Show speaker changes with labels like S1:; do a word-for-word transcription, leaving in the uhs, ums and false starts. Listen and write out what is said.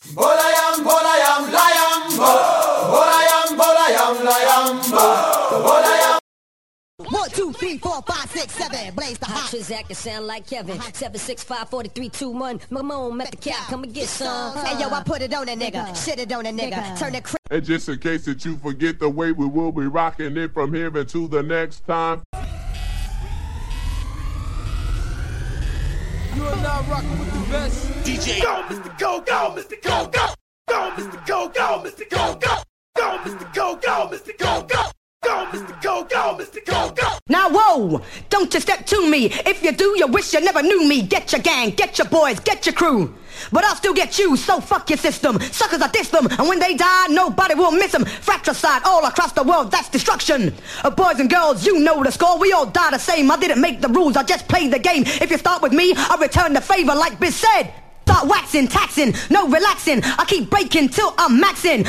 S1: Bolayam, bolayam, layam, bolayam, bolayam, layam, bolayam.
S2: One, two, three, four, five, six, seven. Blaze the hot.
S3: Transact, sound like Kevin. Seven, six, five, four, three, two, one. My mom at the cap, come and get some.
S2: Hey yo, I put it on a nigga, shit it on a nigga, turn it crazy.
S4: And just in case that you forget the way we will be rocking it from here until the next time.
S5: You are now rocking with the best D J.
S1: Go, Mister Go, go, Mister Go, go. Go, Mister Go, go, Mister Go, go. Go, Mister Go, go, Mister Go, go. Go, Mister Go, go, Mister Go, go.
S6: Now whoa, don't you step to me. If you do, you wish you never knew me. Get your gang, get your boys, get your crew. But I'll still get you, so fuck your system. Suckers, I diss them, and when they die, nobody will miss them. Fratricide all across the world, that's destruction. Uh, boys and girls, you know the score, we all die the same. I didn't make the rules, I just played the game. If you start with me, I return the favor like Biz said. Start waxing, taxing, no relaxing. I keep breaking till I'm maxing.